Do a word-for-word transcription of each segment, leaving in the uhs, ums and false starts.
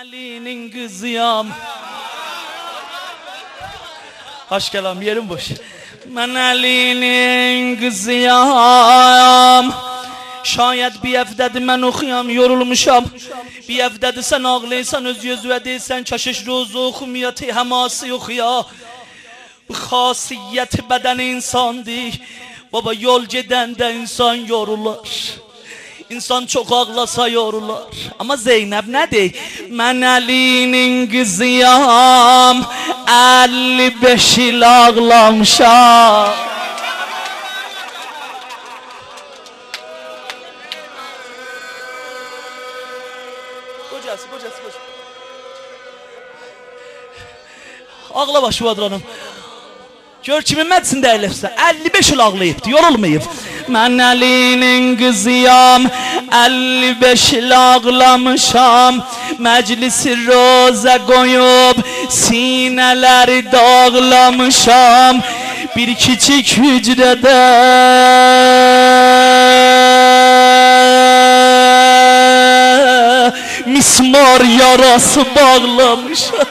Ali'nin kızıyam. Hoş geldin, yerim boş. Ben Ali'nin kızıyam. Şayet bir evdedir ben okuyam, yorulmuşam. Bir evdedir sen ağlaysan, öz yüzüve değilsen, çaşış rozu okumiyatı heması yok ya. Bu khasiyet beden insandır. Baba yol giden de insan yorulur. İnsan çok ağlasa yorulur. Ama Zeynep ne dey? Ben Ali'nin kızıyam, elli beş il ağlamışam. Kocası, kocası, kocası. Ağla başı vadranım. Gör kimin məclisində əyləfsə, əlli beş il ağlayıbdır, yorulmayıb. Mən Əlinin qızıyam, əlli beş il ağlamışam. Məclisi rozə qoyub, sinələri dağlamışam. Bir kiçik hücrədə mismar yarası bağlamışam.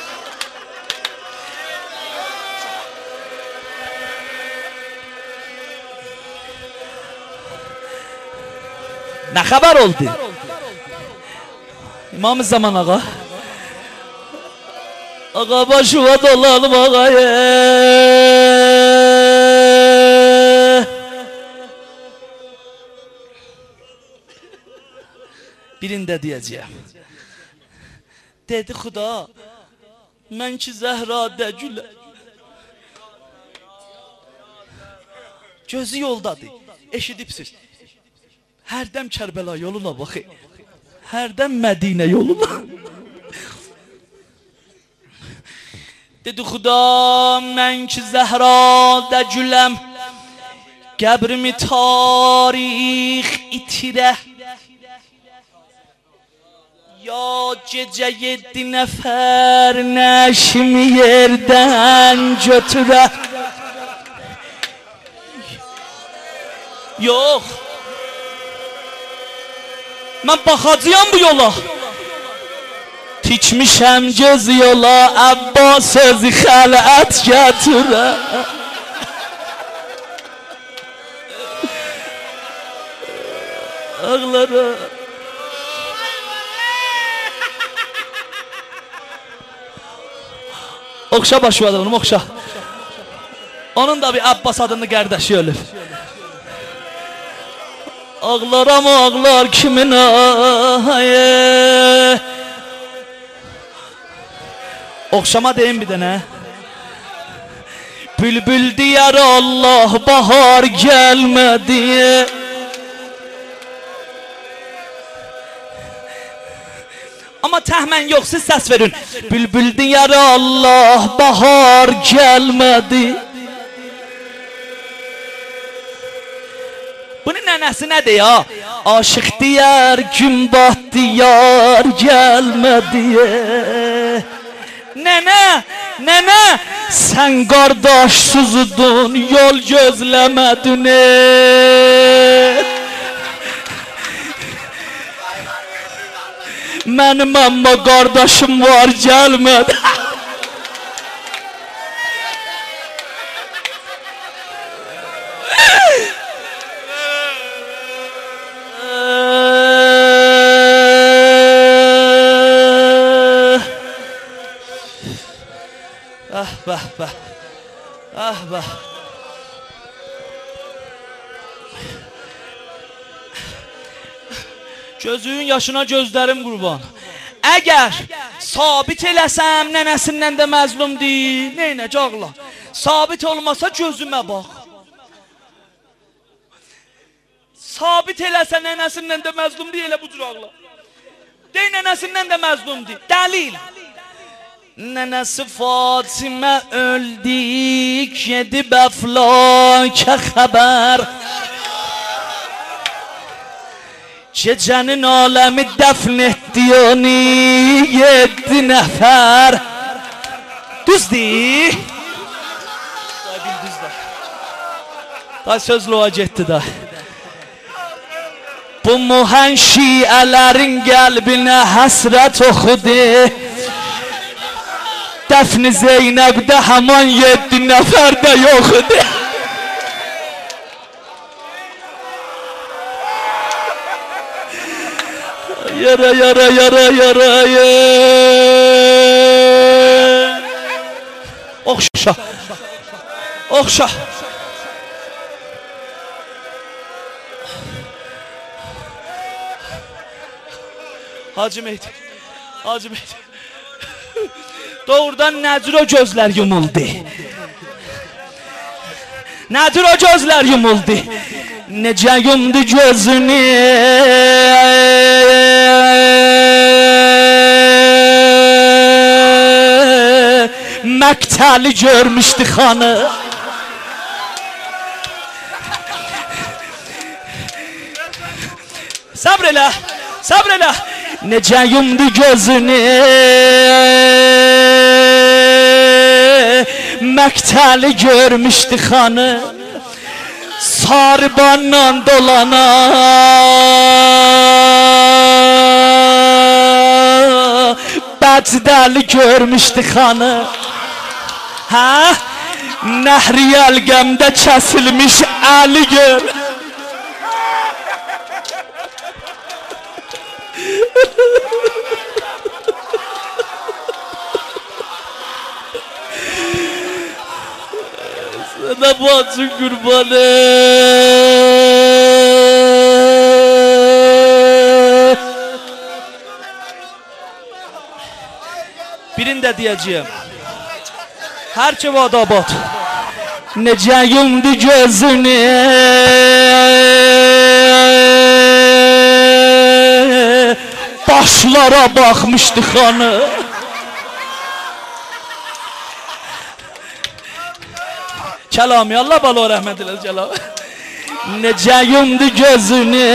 Ne haber oldu? İmam-ı Zaman ağa. Ağa başıma dolanım ağaya. Birinde diyeceğim. Dedi Xuda, mən ki Zəhra Dəcülə. Gözü yoldadır, eşidipsiz. Hərdən Kərbəla yoluna baxı. Hərdən Mədinə yoluna. Dedi Xuda, mən ki Zəhra Dəcüləm. Qəbrimi tarix itirə. Ya gecə yeddi nəfər nəşimi yerdən götürə. Yox. Mən baxacağım bu yola. Tikmişəm göz yola, Abbas özü xələt gətirə. Ağlara. Oxşa başı adamım, oxşa. Onun da bir Abbas adını qardaşı ölüb. Ağlaram ağlar kimin ayı. Oxşama deyim bir dənə. Bülbül diyar Allah bahar gelmedi. Ama təxmən yox, siz səs verin. Bülbül diyar Allah bahar gelmedi. Bunun nənəsi nədir ya? Aşık diyar gün battı yar gelmedi. Nənə, nənə, sen qardaşsızdın, yol gözləmədin. Mənim amma qardaşım var gəlmədi. Ah bah bah. Ah bah. Gözün yaşına gözlərim qurban. Əgər sabit eləsəm nənəsindən də məzlumdur, neynə cağla. Sabit olmasa gözümə bax. Sabit eləsə nənəsindən də məzlumdur, elə bu cür ağla. Dey nənəsindən də məzlumdur. Dəlil. Nənəsi Fatimə öldük, gedib əflakə xəbər. Gecənin aləmi dəfn etdi onu yeddi nəfər. Düzdür? Day bil düzdür. Day söz loğa getdi day. Bu muhen şiələrin qəlbinə həsrət oxudu. Dəfn-i Zeynəbdə həman yeddi nəfər də yoxudu. Yara yara yara yara Oxşa Oxşa Hacı Mehdi Hacı Mehdi Doğrudan nədir o gözlər yumuldu? Nədir o gözlər yumuldu? Necə yumdu gözünü? Məktəli görmüşdü xanı. Sabr elə, sabr elə. Necə yumdu gözünü? Məktəli görmüşdü xanı. Sarbanla dolana Bəcdəli görmüşdü xanı. Hə? Nəhri yəlgəmdə kəsilmiş əli gör. Sana bacın kurbanı. Birinde diyeceğim. Her çevada bat. Necə yumdu gözünü? Başlara baxmışdı xanı. Kəlami Allah balo rəhmət eləsin Kəlami. Necə yumdu gözünü?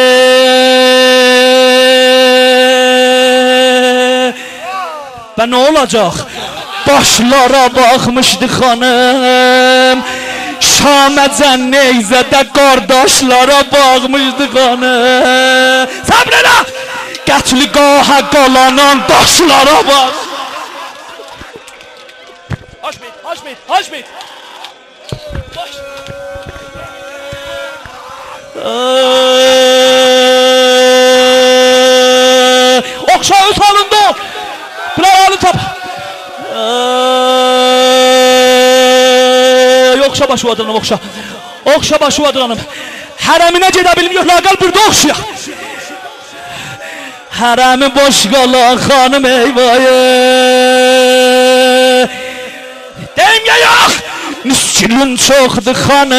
Və nə olacaq? Başlara baxmışdı xanım. Şaməcən neyzədə qardaşlara baxmışdı xanım. Səbr elə! Qətligaha qalanan daşlara bax. Haşmet, haşmet, haşmet. Oxşa öz halında. Buralı tap. Oxşa başı adlanım, oxşa. Oxşa başı adlanım. Hərəminə gedə bilmiyor, laqal burada oxşaya. Hərəmi boş qalan xanım eyvayı. Deyim ya yox. Miskinin çoxdur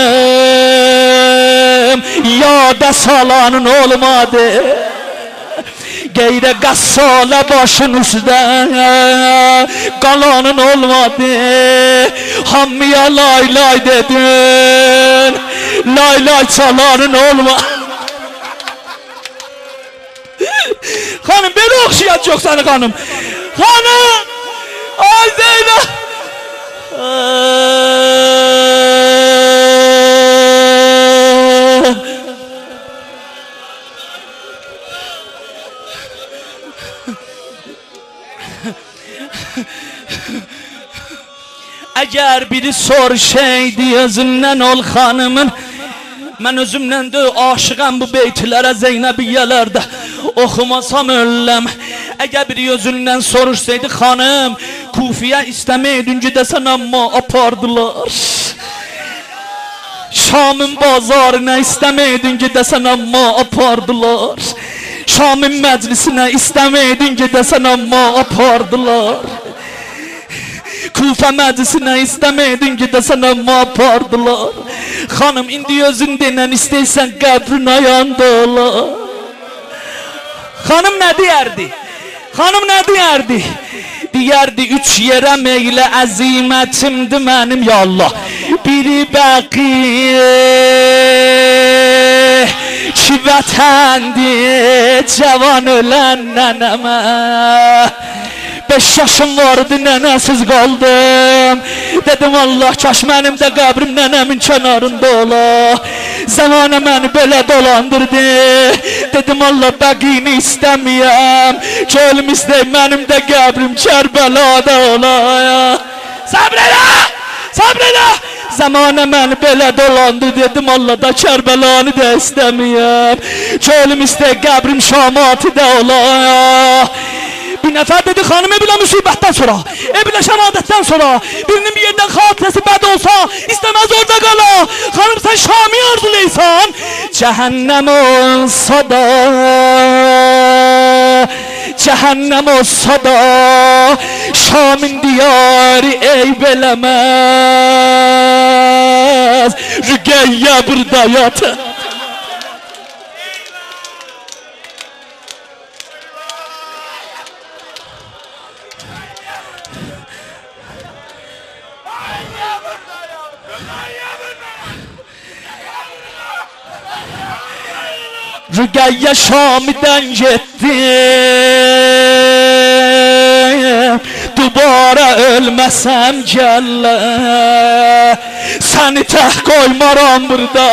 xanım. Yada salanın olmadı. Qeyrə qəssala başın üstə qalanın olmadı. Hamıya lay lay dedin. Lay lay çalanın olmadı. Xanım belə oxşayacaq səni xanım. Xanım! Ay Zeynəb! Əgər biri soruşaydı özümdən ol xanımın, mən özümdən də aşıqam bu beytlərə Zeynəbiyyələrdə oxumasam ölləm. Əgər biri özündən soruşsaydı xanım, Kufiyə istəməydin gedəsən amma apardılar. Şamın bazarına istəməydin gedəsən amma apardılar. Şamın məclisinə istəməydin gedəsən amma apardılar. Kufa məclisinə istəməydin gedəsən amma apardılar. Xanım indi özün denən istəysən qəbrinə yandılar. Xanım nə deyərdi? Xanım nə deyərdi? Deyərdi üç yerə meylə əzimətimdi mənim ya Allah. Biri bəqi ki vətəndi cavan ölən nənəmə. Beş yaşım vardı nənəsiz qaldım. Dedim Allah kaş mənim də qəbrim nənəmin kənarında ola. Zamanə məni belə dolandırdı. Dedim Allah bəqini istəməyəm. Ki ölüm istəyim mənim də qəbrim Kərbəlada ola. Səbr elə! Səbr elə! Zamanə məni belə dolandı. Dedim Allah da Kərbəlanı da istəməyəm. Ki ölüm istəyim qəbrim Şamatı da ola. Bir nəfər dedi xanım Ebilə müsibətdən sonra, Ebilə şəhadətdən sonra birinin bir yerdən xatirəsi bəd olsa istəməz orada qala. Xanım sən Şamı arzuleysan, cəhənnəm olsa da, cəhənnəm olsa da Şamın diyarı eyb eləməz. Rüqəyyə burada yatır. Rüqəyyə Şam'dan getdi, dubara ölməsəm gəllə, səni təh qoymaram burada.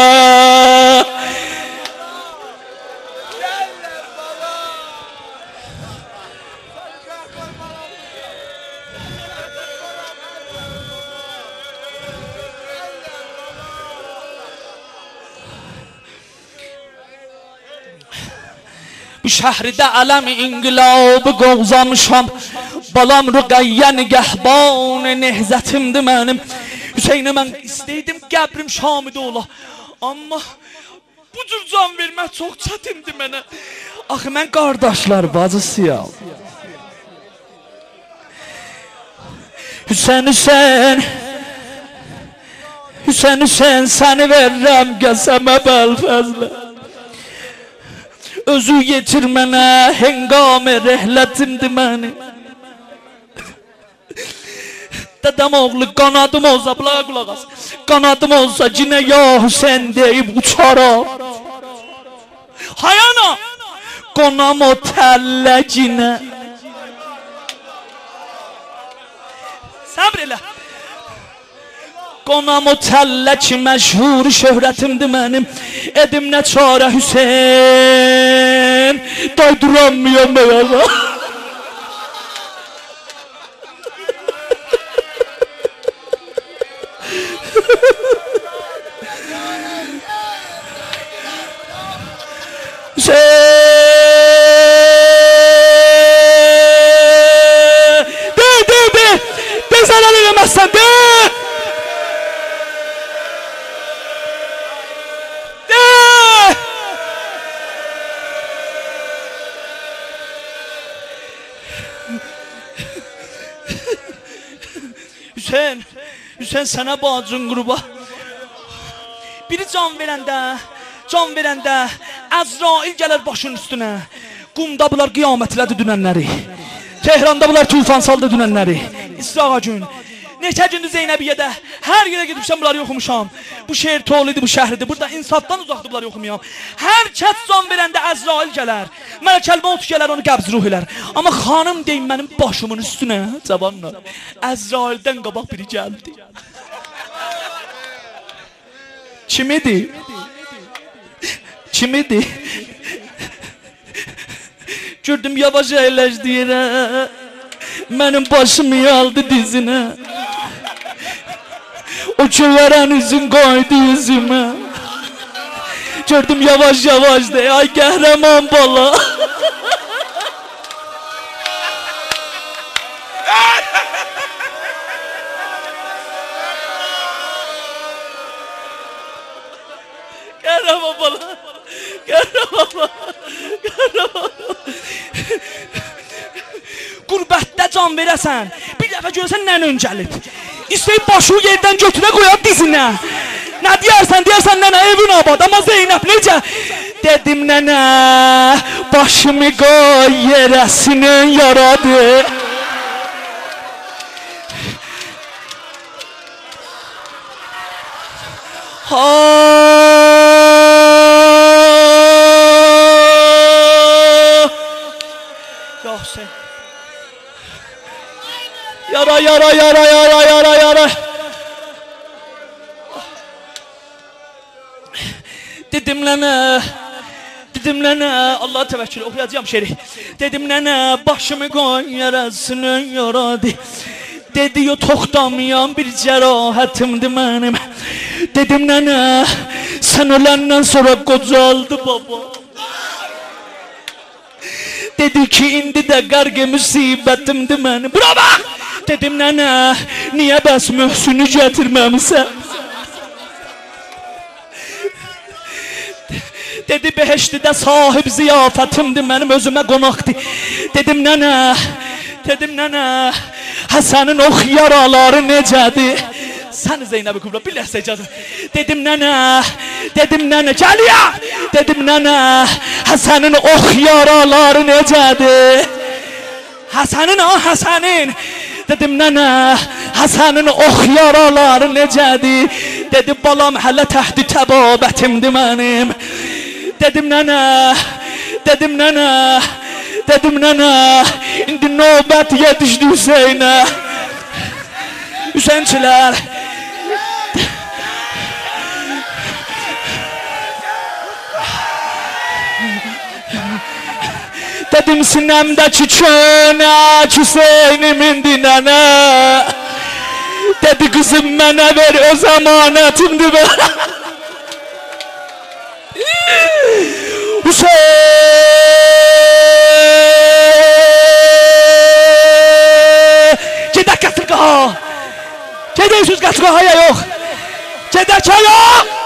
Bu şəhridə ələm inqilabı qovzamışam. Balam Rüqəyyə nigəhban nehzətimdir mənim. Hüseynə mən istəydim qəbrim Şamidə ola. Amma bu cür can vermək çox çətindir mənə. Axı mən qardaşlar bacısıyam. Hüseyn Hüseyn Hüseyn Hüseyn səni verirəm qəsəmə Bəlfəzlə. Özü yetir mənə hengame rəhlətimdir mənim. Dədəm oğlu qanadım olsa, bulağa qulaq as, qanadım olsa cinə ya Hüseyn deyib uçaram. Hayana qonam o təllə cinə. Səbr elə. Qonam o təllə ki məşhur şöhrətimdir mənim. Edim nə çarə Hüseyn, daydıramıyam məyağa. Hüseyn! De, de, de! De zarar eləməzsən, de! Hüseyn, Hüseyn sənə bacın qurba. Biri can verəndə, can verəndə Əzrail gələr başın üstünə. Qumda bunlar qiyamətlədi dünənləri. Tehranda bunlar tufan saldı dünənləri. İsrağa gün. Neçə gündür Zeynəbiyyədə hər yerə gedibşəm bunları oxumuşam. Bu şehir Tolidir, bu şəhridir. Burada insafdan uzaqdır bunları oxumayam. Hər kəs can verəndə Əzrail gələr. Mələkəl Maut gələr onu qəbz ruh elər. Amma xanım deyim mənim başımın üstünə cavanlar. Əzraildən qabaq biri gəldi. Kim idi? Kim idi? Gördüm yavaş əyləşdi yerə. Mənim başımı aldı dizinə. O çöverən üzün qoydu yüzümə. Gördüm yavaş yavaş de, ay qəhrəman bala. Qəhrəman bala. Qəhrəman bala. Qəhrəman bala. Qurbətdə can verəsən, bir dəfə görsən nənən gəlib. İstəyib başı yerdən götürə qoyar dizinə. Nə deyərsən, deyərsən nənə evin abad, amma Zeynəb necə? Dedim nənə, başımı qoy yerəsinin yaradı. Ha. Ya Hüseyin. Yara yara yara yara yara yara. Dedim nene, dedim nene, Allah'a tevekkül okuyacağım şeri. Dedim nene, başımı koy yarasını yaradı. Dedi yo toxtamayan bir cerahatimdi benim. Dedim nene, sen ölenden sonra qocaldı baba. Dedi ki indi de qarğı müsibətimdi benim. Bura bax! Dedim nene, niye bəs Möhsünü gətirməmisən? Dedi beheştidə sahib ziyafətimdi benim, özümə qonaqdı. Dedim nene, dedim nene, Həsənin ox yaraları necədir? Sən Zeynəb-i Kubra bir ləhsə icazə. Dedim nene, dedim nene, gəl ya! Dedim nene, Həsənin ox yaraları necədir? Həsənin, o Həsənin. Dedim nene, Həsənin ox yaraları necədir? Dedi balam hələ təhdi təbabətimdi mənim. Dedim nene, dedim nene, dedim nene, indi növbət yetişdi Hüseynə. Hüseynçilər. Dedim sinemdeki çönek Hüseynimin dinene. Dedi kızım bana ver o zamanetimdi be. Hüseyin. Gedək qatırqaha. Gedək söz qatırqahaya yox. Gedək ya yox.